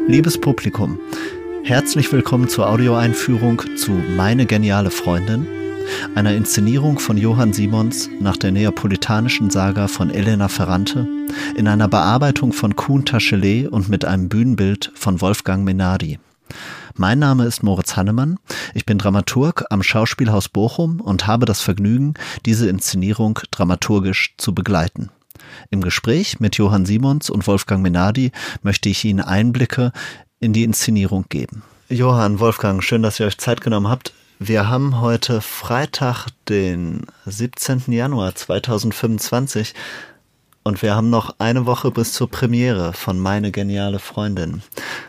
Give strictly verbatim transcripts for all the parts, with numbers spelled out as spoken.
Liebes Publikum, herzlich willkommen zur Audioeinführung zu Meine geniale Freundin, einer Inszenierung von Johann Simons nach der neapolitanischen Saga von Elena Ferrante, in einer Bearbeitung von Koen Taschelet und mit einem Bühnenbild von Wolfgang Menardi. Mein Name ist Moritz Hannemann, ich bin Dramaturg am Schauspielhaus Bochum und habe das Vergnügen, diese Inszenierung dramaturgisch zu begleiten. Im Gespräch mit Johann Simons und Wolfgang Menardi möchte ich Ihnen Einblicke in die Inszenierung geben. Johann, Wolfgang, schön, dass ihr euch Zeit genommen habt. Wir haben heute Freitag, den siebzehnten Januar zweitausendfünfundzwanzig und wir haben noch eine Woche bis zur Premiere von Meine geniale Freundin.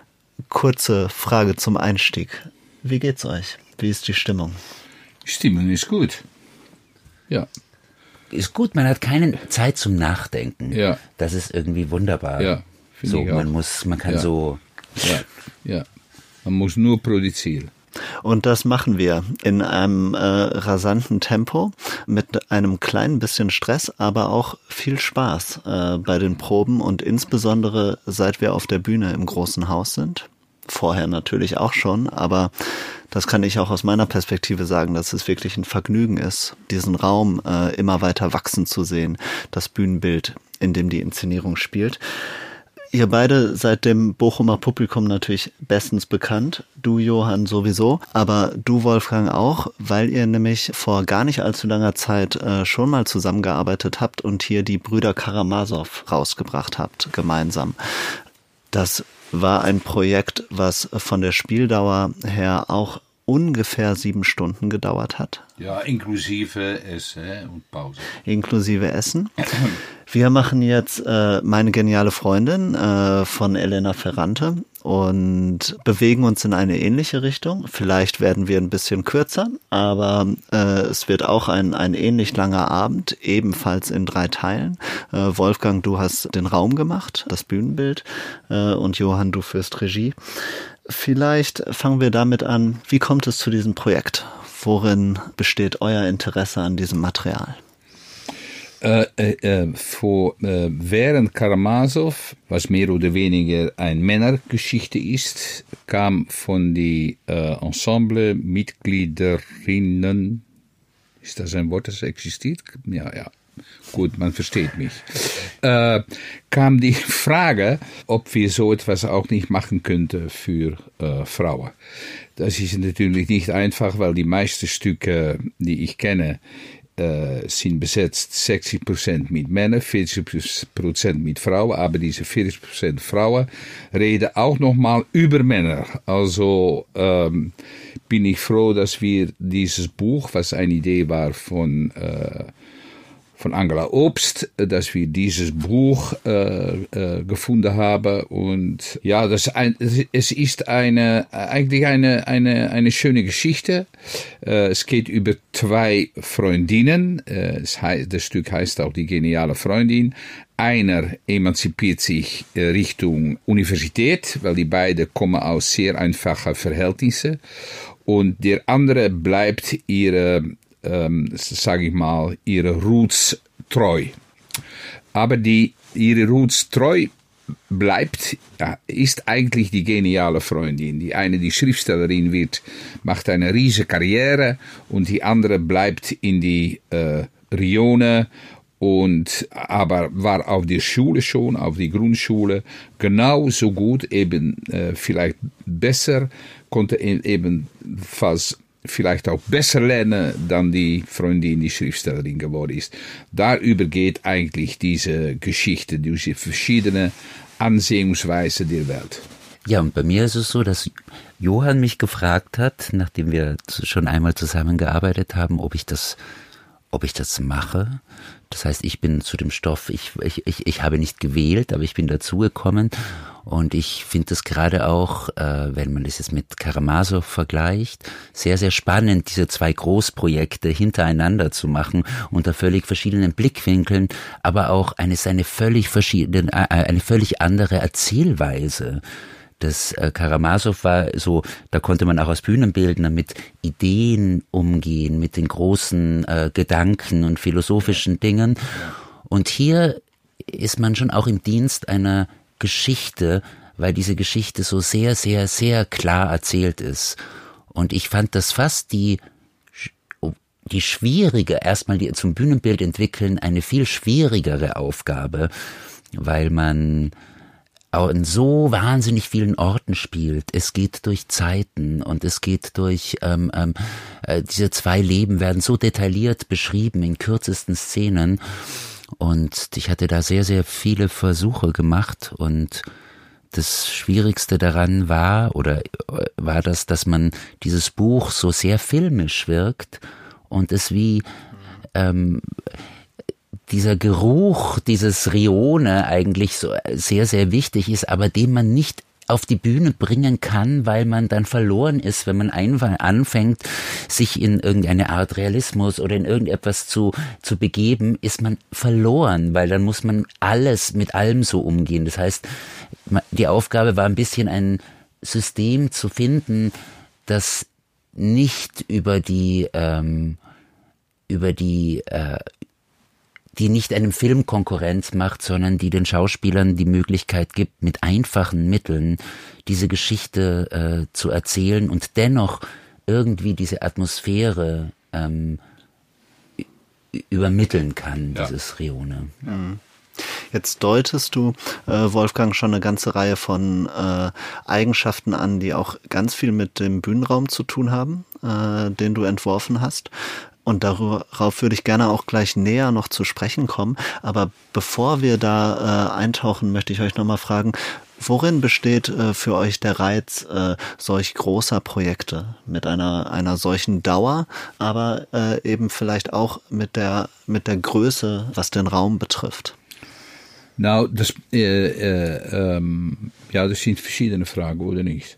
Kurze Frage zum Einstieg. Wie geht's euch? Wie ist die Stimmung? Die Stimmung ist gut. Ja. Ist gut, man hat keine Zeit zum Nachdenken. Ja. Das ist irgendwie wunderbar. Ja, finde so, ich auch. man muss, man kann ja. so. Ja, ja. Man muss nur produzieren. Und das machen wir in einem äh, rasanten Tempo, mit einem kleinen bisschen Stress, aber auch viel Spaß äh, bei den Proben und insbesondere seit wir auf der Bühne im großen Haus sind. Vorher natürlich auch schon, aber das kann ich auch aus meiner Perspektive sagen, dass es wirklich ein Vergnügen ist, diesen Raum äh, immer weiter wachsen zu sehen, das Bühnenbild, in dem die Inszenierung spielt. Ihr beide seid dem Bochumer Publikum natürlich bestens bekannt. Du, Johann, sowieso, aber du, Wolfgang, auch, weil ihr nämlich vor gar nicht allzu langer Zeit äh, schon mal zusammengearbeitet habt und hier die Brüder Karamasow rausgebracht habt, gemeinsam. Das war ein Projekt, was von der Spieldauer her auch ungefähr sieben Stunden gedauert hat. Ja, inklusive Essen und Pause. Inklusive Essen. Wir machen jetzt äh, Meine geniale Freundin äh, von Elena Ferrante und bewegen uns in eine ähnliche Richtung. Vielleicht werden wir ein bisschen kürzer, aber äh, es wird auch ein, ein ähnlich langer Abend, ebenfalls in drei Teilen. Äh, Wolfgang, du hast den Raum gemacht, das Bühnenbild, äh, und Johann, du führst Regie. Vielleicht fangen wir damit an, wie kommt es zu diesem Projekt? Worin besteht euer Interesse an diesem Material? Äh, äh, vor, äh, während Karamasow, was mehr oder weniger eine Männergeschichte ist, kam von den äh, Ensemble-Mitgliederinnen, ist das ein Wort, das existiert? Ja, ja. Gut, man versteht mich. Äh, kam die Frage, ob wir so etwas auch nicht machen könnten für äh, Frauen. Das ist natürlich nicht einfach, weil die meisten Stücke, die ich kenne, äh, sind besetzt sechzig Prozent mit Männern, vierzig Prozent mit Frauen, aber diese vierzig Prozent Frauen reden auch nochmal über Männer. Also ähm, bin ich froh, dass wir dieses Buch, was eine Idee war von äh, von Angela Obst, dass wir dieses Buch äh, äh, gefunden haben und ja, das ein, es ist eine eigentlich eine eine eine schöne Geschichte. Äh, es geht über zwei Freundinnen. Äh, es heißt, das Stück heißt auch Die geniale Freundin. Einer emanzipiert sich äh, Richtung Universität, weil die beiden kommen aus sehr einfachen Verhältnissen und der andere bleibt ihre Ähm, sage ich mal, ihre Roots treu. Aber die ihre Roots treu bleibt, ja, ist eigentlich die geniale Freundin. Die eine, die Schriftstellerin wird, macht eine riesige Karriere und die andere bleibt in die äh, Rione und aber war auf der Schule schon, auf die Grundschule genauso gut, eben äh, vielleicht besser, konnte eben fast vielleicht auch besser lernen, dann die Freundin, die Schriftstellerin geworden ist. Darüber geht eigentlich diese Geschichte, diese verschiedene Ansehungsweise der Welt. Ja, und bei mir ist es so, dass Johann mich gefragt hat, nachdem wir schon einmal zusammengearbeitet haben, ob ich das, ob ich das mache. Das heißt, ich bin zu dem Stoff, ich, ich, ich, ich habe nicht gewählt, aber ich bin dazugekommen. Und ich finde es gerade auch, äh, wenn man das jetzt mit Karamasow vergleicht, sehr, sehr spannend, diese zwei Großprojekte hintereinander zu machen, unter völlig verschiedenen Blickwinkeln, aber auch eine, eine völlig verschiedene, eine völlig andere Erzählweise. Das äh, Karamasow war so, da konnte man auch als Bühnenbildner mit Ideen umgehen, mit den großen äh, Gedanken und philosophischen Dingen. Und hier ist man schon auch im Dienst einer Geschichte, weil diese Geschichte so sehr, sehr, sehr klar erzählt ist. Und ich fand das fast die, die schwierige, erstmal die zum Bühnenbild entwickeln, eine viel schwierigere Aufgabe, weil man auch in so wahnsinnig vielen Orten spielt. Es geht durch Zeiten und es geht durch, ähm, ähm, äh, diese zwei Leben werden so detailliert beschrieben in kürzesten Szenen. Und ich hatte da sehr, sehr viele Versuche gemacht und das Schwierigste daran war, oder war das, dass man dieses Buch so sehr filmisch wirkt und es wie, ähm, dieser Geruch, dieses Rione eigentlich so sehr, sehr wichtig ist, aber den man nicht auf die Bühne bringen kann, weil man dann verloren ist, wenn man einfach anfängt, sich in irgendeine Art Realismus oder in irgendetwas zu, zu begeben, ist man verloren, weil dann muss man alles mit allem so umgehen. Das heißt, die Aufgabe war ein bisschen ein System zu finden, das nicht über die, ähm, über die, äh, die nicht einem Film Konkurrenz macht, sondern die den Schauspielern die Möglichkeit gibt, mit einfachen Mitteln diese Geschichte äh, zu erzählen und dennoch irgendwie diese Atmosphäre ähm, übermitteln kann, ja. Dieses Rione. Mhm. Jetzt deutest du, äh, Wolfgang, schon eine ganze Reihe von äh, Eigenschaften an, die auch ganz viel mit dem Bühnenraum zu tun haben, äh, den du entworfen hast. Und darauf würde ich gerne auch gleich näher noch zu sprechen kommen. Aber bevor wir da äh, eintauchen, möchte ich euch nochmal fragen, worin besteht äh, für euch der Reiz äh, solch großer Projekte mit einer einer solchen Dauer, aber äh, eben vielleicht auch mit der mit der Größe, was den Raum betrifft? Nou, das, äh, äh, ähm, ja, das sind verschiedene Fragen, oder nicht?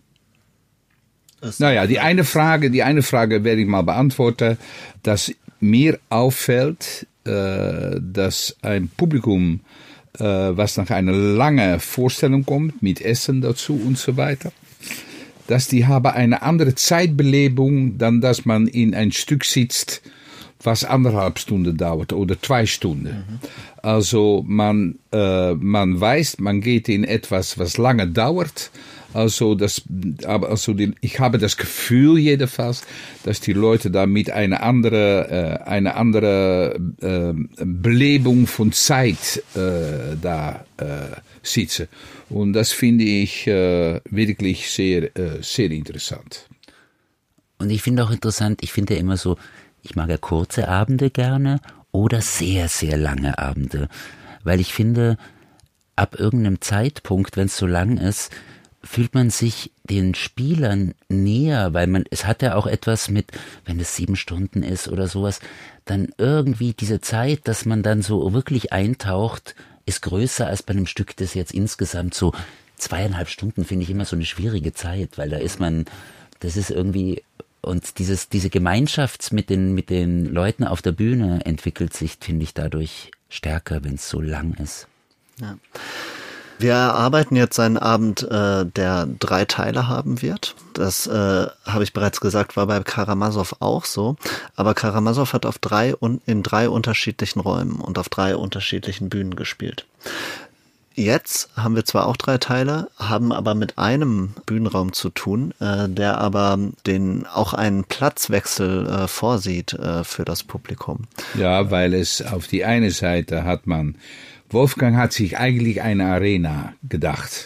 Naja, die eine Frage, die eine Frage werde ich mal beantworten, dass mir auffällt, äh, dass ein Publikum, äh, was nach einer langen Vorstellung kommt, mit Essen dazu und so weiter, dass die haben eine andere Zeitbelebung, dann dass man in ein Stück sitzt, was anderthalb Stunden dauert oder zwei Stunden. Mhm. Also man, äh, man weiß, man geht in etwas, was lange dauert. Also, das, aber also die, ich habe das Gefühl jedenfalls, dass die Leute da mit einer andere, äh, eine andere äh, Belebung von Zeit äh, da äh, sitzen. Und das finde ich äh, wirklich sehr, äh, sehr interessant. Und ich finde auch interessant, ich finde ja immer so, ich mag ja kurze Abende gerne oder sehr, sehr lange Abende. Weil ich finde, ab irgendeinem Zeitpunkt, wenn es so lang ist, fühlt man sich den Spielern näher, weil man, es hat ja auch etwas mit, wenn es sieben Stunden ist oder sowas, dann irgendwie diese Zeit, dass man dann so wirklich eintaucht, ist größer als bei einem Stück, das jetzt insgesamt so zweieinhalb Stunden, finde ich immer so eine schwierige Zeit, weil da ist man, das ist irgendwie, und dieses, diese Gemeinschaft mit den, mit den Leuten auf der Bühne entwickelt sich, finde ich, dadurch stärker, wenn es so lang ist. Ja. Wir erarbeiten jetzt einen Abend, äh, der drei Teile haben wird. Das äh, habe ich bereits gesagt, war bei Karamasow auch so. Aber Karamasow hat auf drei und in drei unterschiedlichen Räumen und auf drei unterschiedlichen Bühnen gespielt. Jetzt haben wir zwar auch drei Teile, haben aber mit einem Bühnenraum zu tun, äh, der aber den auch einen Platzwechsel äh, vorsieht äh, für das Publikum. Ja, weil es auf die eine Seite hat man, Wolfgang hat sich eigentlich eine Arena gedacht,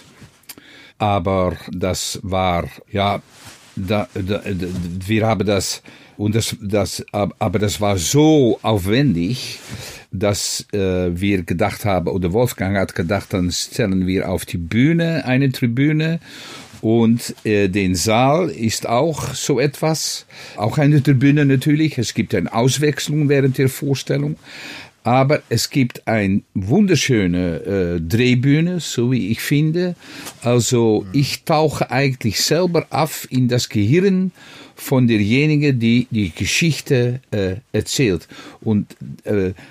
aber das war, ja, da, da, da, wir haben das, und das, das, aber das war so aufwendig, dass äh, wir gedacht haben, oder Wolfgang hat gedacht, dann stellen wir auf die Bühne eine Tribüne und äh, den Saal ist auch so etwas, auch eine Tribüne natürlich, es gibt eine Auswechslung während der Vorstellung. Aber es gibt eine wunderschöne äh, Drehbühne, so wie ich finde. Also ich tauche eigentlich selber auf in das Gehirn von derjenigen, die die Geschichte äh, erzählt. Und äh,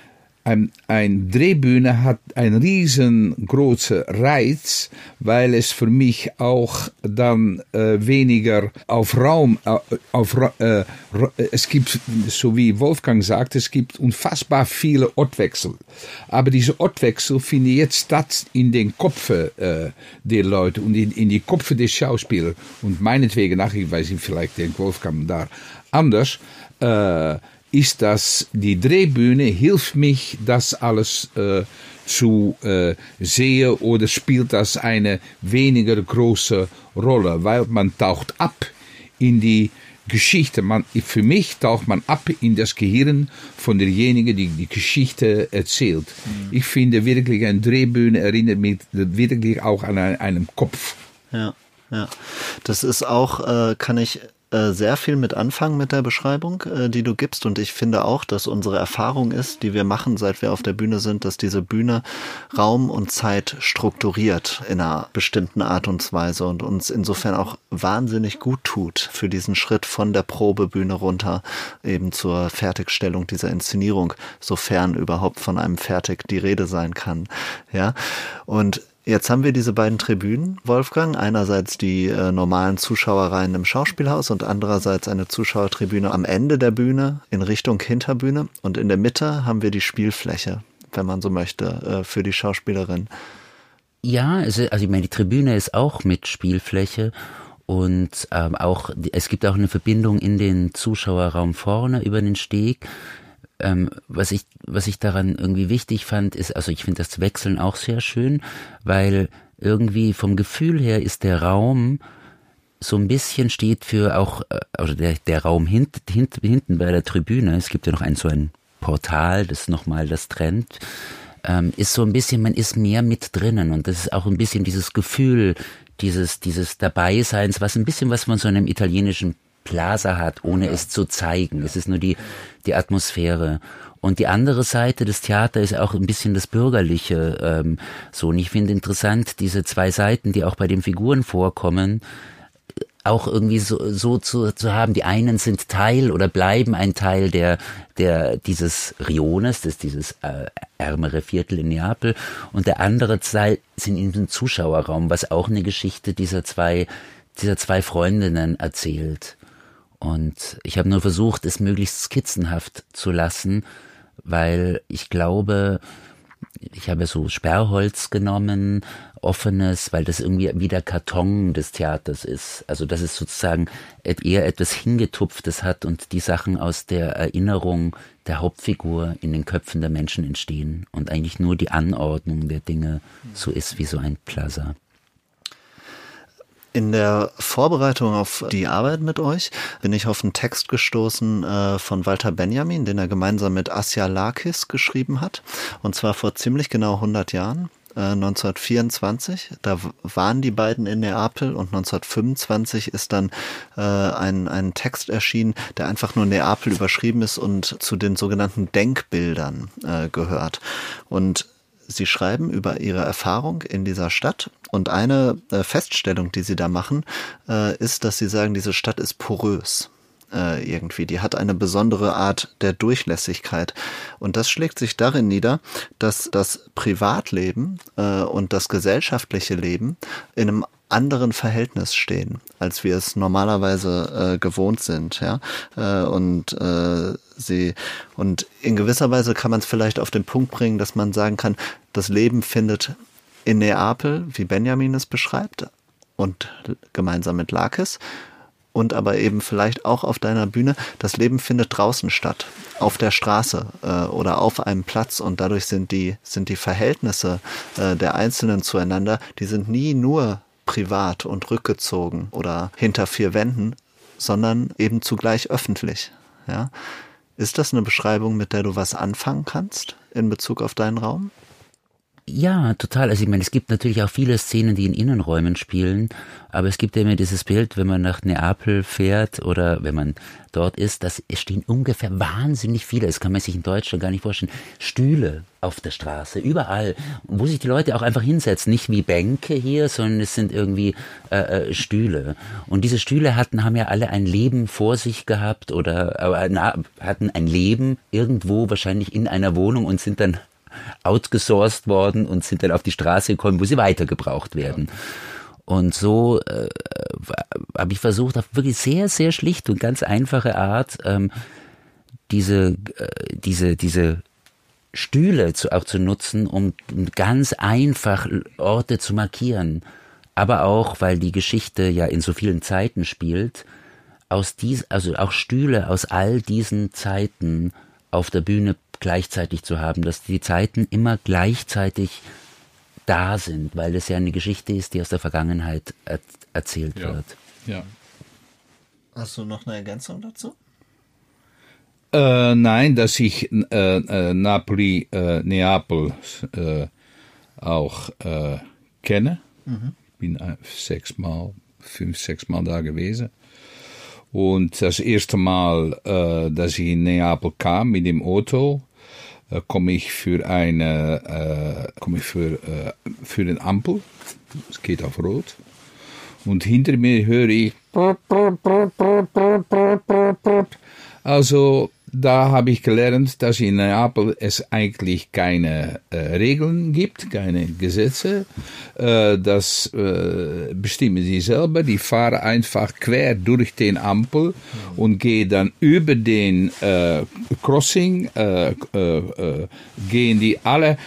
ein, ein Drehbühne hat einen riesengroßen Reiz, weil es für mich auch dann äh, weniger auf Raum, äh, auf, äh, es gibt, so wie Wolfgang sagt, es gibt unfassbar viele Ortwechsel. Aber diese Ortwechsel finden jetzt statt in den Köpfen äh, der Leute und in, in die Köpfe der Schauspieler. Und meinetwegen, nach, ich weiß nicht, vielleicht denkt Wolfgang da anders, äh, ist das, die Drehbühne hilft mich, das alles äh, zu äh, sehen oder spielt das eine weniger große Rolle, weil man taucht ab in die Geschichte. Man, für mich taucht man ab in das Gehirn von derjenigen, die die Geschichte erzählt. Mhm. Ich finde wirklich, eine Drehbühne erinnert mich wirklich auch an einen Kopf. Ja, ja. Das ist auch, äh, kann ich sehr viel mit anfangen mit der Beschreibung, die du gibst, und ich finde auch, dass unsere Erfahrung ist, die wir machen, seit wir auf der Bühne sind, dass diese Bühne Raum und Zeit strukturiert in einer bestimmten Art und Weise und uns insofern auch wahnsinnig gut tut für diesen Schritt von der Probebühne runter eben zur Fertigstellung dieser Inszenierung, sofern überhaupt von einem Fertig die Rede sein kann. Ja, und jetzt haben wir diese beiden Tribünen, Wolfgang. Einerseits die äh, normalen Zuschauerreihen im Schauspielhaus und andererseits eine Zuschauertribüne am Ende der Bühne in Richtung Hinterbühne. Und in der Mitte haben wir die Spielfläche, wenn man so möchte, äh, für die Schauspielerin. Ja, also, also ich meine, die Tribüne ist auch mit Spielfläche. Und ähm, auch es gibt auch eine Verbindung in den Zuschauerraum vorne über den Steg. Ähm, was ich, was ich daran irgendwie wichtig fand, ist, also ich finde das Wechseln auch sehr schön, weil irgendwie vom Gefühl her ist der Raum so ein bisschen steht für auch, also der, der Raum hint, hint, hinten bei der Tribüne, es gibt ja noch ein so ein Portal, das nochmal das trennt, ähm, ist so ein bisschen, man ist mehr mit drinnen und das ist auch ein bisschen dieses Gefühl, dieses, dieses Dabeiseins, was ein bisschen was von so einem italienischen Plaza hat, ohne ja. es zu zeigen. Es ist nur die, die Atmosphäre. Und die andere Seite des Theaters ist auch ein bisschen das Bürgerliche. Ähm, so. Und ich finde interessant, diese zwei Seiten, die auch bei den Figuren vorkommen, auch irgendwie so, so zu, zu haben. Die einen sind Teil oder bleiben ein Teil der, der, dieses Riones, des, dieses äh, ärmere Viertel in Neapel. Und der andere Teil sind in diesem Zuschauerraum, was auch eine Geschichte dieser zwei, dieser zwei Freundinnen erzählt. Und ich habe nur versucht, es möglichst skizzenhaft zu lassen, weil ich glaube, ich habe so Sperrholz genommen, offenes, weil das irgendwie wie der Karton des Theaters ist. Also dass es sozusagen eher etwas Hingetupftes hat und die Sachen aus der Erinnerung der Hauptfigur in den Köpfen der Menschen entstehen und eigentlich nur die Anordnung der Dinge so ist wie so ein Plaza. In der Vorbereitung auf die Arbeit mit euch bin ich auf einen Text gestoßen äh, von Walter Benjamin, den er gemeinsam mit Assia Lakis geschrieben hat. Und zwar vor ziemlich genau hundert Jahren, äh, neunzehnhundertvierundzwanzig. Da w- waren die beiden in Neapel und neunzehnhundertfünfundzwanzig ist dann äh, ein, ein Text erschienen, der einfach nur Neapel überschrieben ist und zu den sogenannten Denkbildern äh, gehört. Und sie schreiben über ihre Erfahrung in dieser Stadt und eine äh, Feststellung, die sie da machen, äh, ist, dass sie sagen, diese Stadt ist porös äh, irgendwie. Die hat eine besondere Art der Durchlässigkeit und das schlägt sich darin nieder, dass das Privatleben äh, und das gesellschaftliche Leben in einem anderen Verhältnis stehen, als wir es normalerweise äh, gewohnt sind, ja, äh, und äh, sie und in gewisser Weise kann man es vielleicht auf den Punkt bringen, dass man sagen kann, das Leben findet in Neapel, wie Benjamin es beschreibt, und gemeinsam mit Lakis, und aber eben vielleicht auch auf deiner Bühne, das Leben findet draußen statt, auf der Straße äh, oder auf einem Platz, und dadurch sind die sind die Verhältnisse äh, der Einzelnen zueinander, die sind nie nur privat und rückgezogen oder hinter vier Wänden, sondern eben zugleich öffentlich. Ja? Ist das eine Beschreibung, mit der du was anfangen kannst in Bezug auf deinen Raum? Ja, total. Also ich meine, es gibt natürlich auch viele Szenen, die in Innenräumen spielen, aber es gibt ja immer dieses Bild, wenn man nach Neapel fährt oder wenn man dort ist, dass es stehen ungefähr wahnsinnig viele, das kann man sich in Deutschland gar nicht vorstellen, Stühle auf der Straße, überall, wo sich die Leute auch einfach hinsetzen, nicht wie Bänke hier, sondern es sind irgendwie äh, Stühle. Und diese Stühle hatten, haben ja alle ein Leben vor sich gehabt oder äh, na, hatten ein Leben irgendwo wahrscheinlich in einer Wohnung und sind dann outgesourced worden und sind dann auf die Straße gekommen, wo sie weitergebraucht werden. Ja. Und so äh, habe ich versucht, auf wirklich sehr, sehr schlichte und ganz einfache Art ähm, diese, äh, diese, diese Stühle zu, auch zu nutzen, um ganz einfach Orte zu markieren. Aber auch, weil die Geschichte ja in so vielen Zeiten spielt, aus dies, also auch Stühle aus all diesen Zeiten auf der Bühne gleichzeitig zu haben, dass die Zeiten immer gleichzeitig da sind, weil es ja eine Geschichte ist, die aus der Vergangenheit er- erzählt ja. wird. Ja. Hast du noch eine Ergänzung dazu? Äh, nein, dass ich äh, äh, Napoli, äh, Neapel äh, auch äh, kenne. Mhm. Ich bin äh, sechsmal, fünf, sechsmal da gewesen. Und das erste Mal, äh, dass ich in Neapel kam mit dem Auto, äh, komme ich für eine, äh, komme ich für, äh, für den Ampel. Es geht auf Rot. Und hinter mir höre ich, also da habe ich gelernt, dass in Neapel es eigentlich keine äh, Regeln gibt, keine Gesetze. Äh, das äh, bestimmen sie selber. Die fahren einfach quer durch den Ampel und gehen dann über den äh, Crossing, äh, äh, äh, gehen die alle.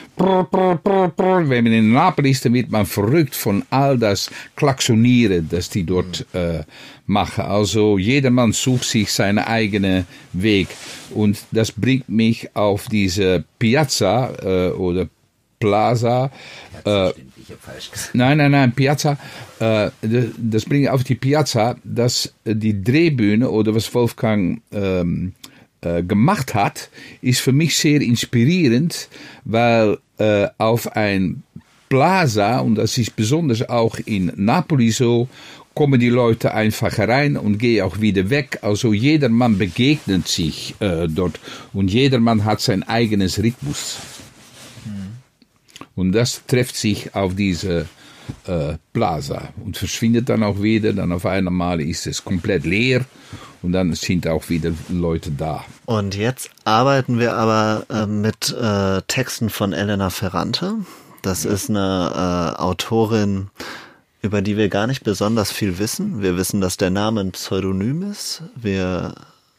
Wenn man in Neapel ist, dann wird man verrückt von all das Klaxonieren, das die dort äh, machen. Also jedermann sucht sich seinen eigenen Weg. Und das bringt mich auf diese Piazza äh, oder Plaza. Äh, nein, nein, nein, Piazza. Äh, das bringt auf die Piazza, dass die Drehbühne oder was Wolfgang ähm, äh, gemacht hat, ist für mich sehr inspirierend, weil äh, auf ein Plaza, und das ist besonders auch in Napoli so, kommen die Leute einfach rein und gehen auch wieder weg. Also jedermann begegnet sich äh, dort und jedermann hat sein eigenes Rhythmus. Mhm. Und das trifft sich auf diese äh, Plaza und verschwindet dann auch wieder. Dann auf einmal ist es komplett leer und dann sind auch wieder Leute da. Und jetzt arbeiten wir aber äh, mit äh, Texten von Elena Ferrante. Das ja. ist eine äh, Autorin, über die wir gar nicht besonders viel wissen. Wir wissen, dass der Name ein Pseudonym ist. Wir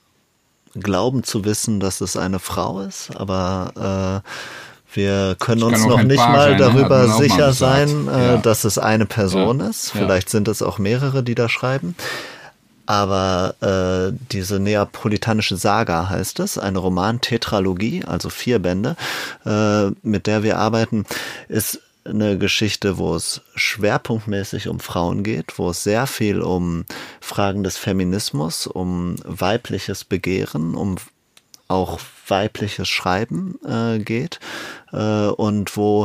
glauben zu wissen, dass es eine Frau ist, aber äh, wir können uns noch nicht mal darüber sicher sein, äh, dass es eine Person ist. Vielleicht sind es auch mehrere, die da schreiben. Aber äh, diese neapolitanische Saga heißt es, eine Roman-Tetralogie, also vier Bände, äh, mit der wir arbeiten, ist eine Geschichte, wo es schwerpunktmäßig um Frauen geht, wo es sehr viel um Fragen des Feminismus, um weibliches Begehren, um auch weibliches Schreiben äh, geht äh, und wo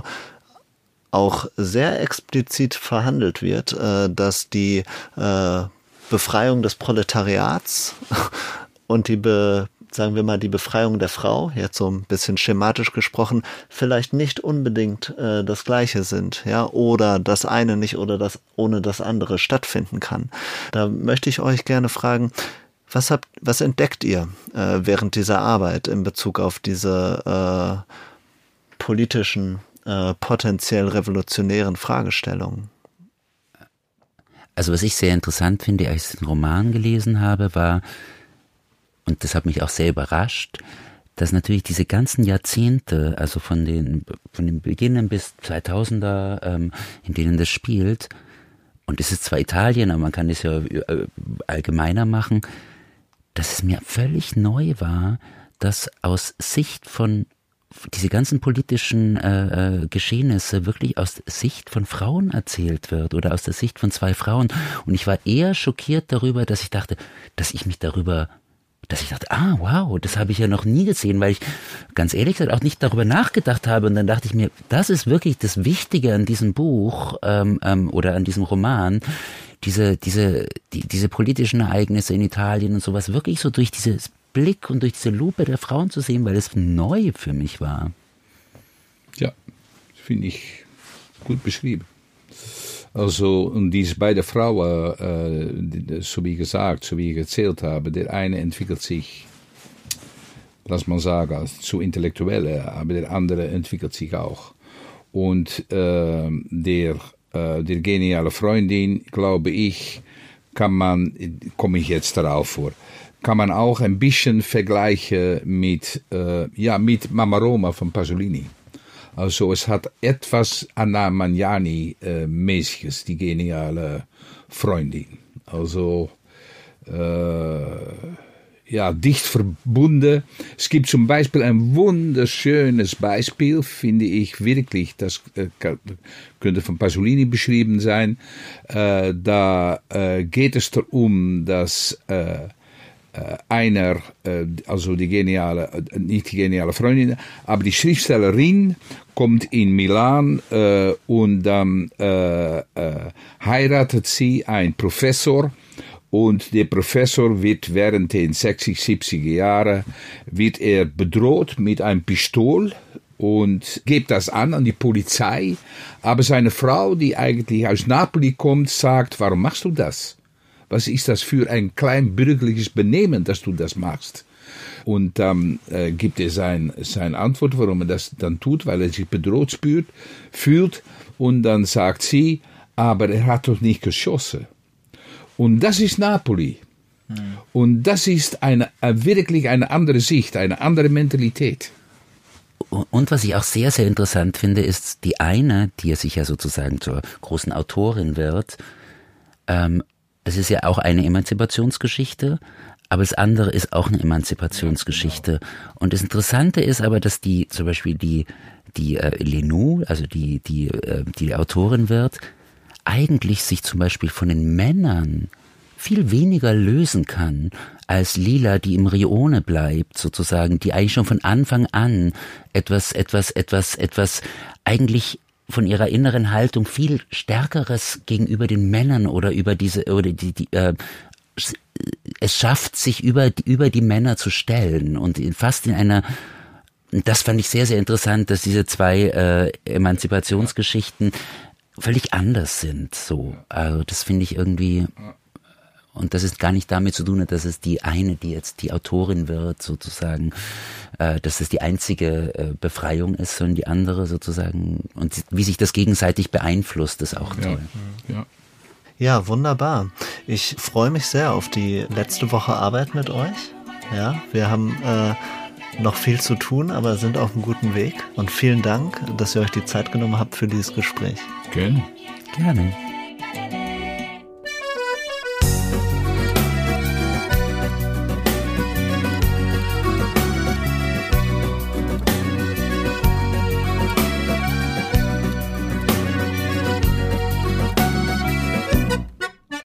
auch sehr explizit verhandelt wird, äh, dass die äh, Befreiung des Proletariats und die Be sagen wir mal, die Befreiung der Frau, jetzt so ein bisschen schematisch gesprochen, vielleicht nicht unbedingt äh, das Gleiche sind, ja, oder das eine nicht oder das ohne das andere stattfinden kann. Da möchte ich euch gerne fragen, was habt, was entdeckt ihr äh, während dieser Arbeit in Bezug auf diese äh, politischen, äh, potenziell revolutionären Fragestellungen? Also was ich sehr interessant finde, als ich den Roman gelesen habe, war, und das hat mich auch sehr überrascht, dass natürlich diese ganzen Jahrzehnte, also von den von den Beginnen bis zweitausender, ähm, in denen das spielt, und es ist zwar Italien, aber man kann es ja allgemeiner machen, dass es mir völlig neu war, dass aus Sicht von diese ganzen politischen äh, äh, Geschehnisse wirklich aus Sicht von Frauen erzählt wird oder aus der Sicht von zwei Frauen. Und ich war eher schockiert darüber, dass ich dachte, dass ich mich darüber dass ich dachte, ah, wow, das habe ich ja noch nie gesehen, weil ich ganz ehrlich gesagt auch nicht darüber nachgedacht habe. Und dann dachte ich mir, das ist wirklich das Wichtige an diesem Buch ähm, ähm, oder an diesem Roman, diese diese die, diese politischen Ereignisse in Italien und sowas wirklich so durch diesen Blick und durch diese Lupe der Frauen zu sehen, weil es neu für mich war. Ja, finde ich gut beschrieben. Also, und diese beiden Frauen, äh, so wie gesagt, so wie ich erzählt habe, der eine entwickelt sich, lass mal sagen, zu Intellektuelle, aber der andere entwickelt sich auch. Und äh, der, äh, der geniale Freundin, glaube ich, kann man, komme ich jetzt darauf vor, kann man auch ein bisschen vergleichen mit, äh, ja, mit Mama Roma von Pasolini. Also es hat etwas Anna Magnani-mäßiges, die geniale Freundin. Also äh, ja, dicht verbunden. Es gibt zum Beispiel ein wunderschönes Beispiel, finde ich wirklich, das äh, könnte von Pasolini beschrieben sein. Äh, da äh, geht es darum, dass äh, einer, also die geniale, nicht die geniale Freundin, aber die Schriftstellerin kommt in Milan äh, und dann äh, äh, heiratet sie einen Professor und der Professor wird während den sechzig, siebziger Jahren wird er bedroht mit einem Pistol und gibt das an an die Polizei, aber seine Frau, die eigentlich aus Napoli kommt, sagt, warum machst du das? Was ist das für ein klein bürgerliches Benehmen, dass du das machst? Und dann äh, gibt er sein, seine Antwort, warum er das dann tut, weil er sich bedroht spürt, fühlt. Und dann sagt sie, aber er hat doch nicht geschossen. Und das ist Napoli. Hm. Und das ist eine, wirklich eine andere Sicht, eine andere Mentalität. Und was ich auch sehr, sehr interessant finde, ist die eine, die ja sich ja sozusagen zur großen Autorin wird, ähm, es ist ja auch eine Emanzipationsgeschichte, aber das andere ist auch eine Emanzipationsgeschichte. Ja, genau. Und das Interessante ist aber, dass die, zum Beispiel die, die äh, Lenou, also die, die, äh, die Autorin wird, eigentlich sich zum Beispiel von den Männern viel weniger lösen kann als Lila, die im Rione bleibt, sozusagen, die eigentlich schon von Anfang an etwas, etwas, etwas, etwas eigentlich von ihrer inneren Haltung viel Stärkeres gegenüber den Männern oder über diese oder die, die äh, es schafft, sich über über die Männer zu stellen und fast in einer, das fand ich sehr, sehr interessant, dass diese zwei äh, Emanzipationsgeschichten völlig anders sind. So, also das finde ich irgendwie. Und das ist gar nicht damit zu tun, dass es die eine, die jetzt die Autorin wird, sozusagen, äh, dass es die einzige äh, Befreiung ist, sondern die andere sozusagen. Und wie sich das gegenseitig beeinflusst, ist auch toll. Ja, ja. Ja, wunderbar. Ich freue mich sehr auf die letzte Woche Arbeit mit euch. Ja, wir haben äh, noch viel zu tun, aber sind auf einem guten Weg. Und vielen Dank, dass ihr euch die Zeit genommen habt für dieses Gespräch. Gerne. Gerne.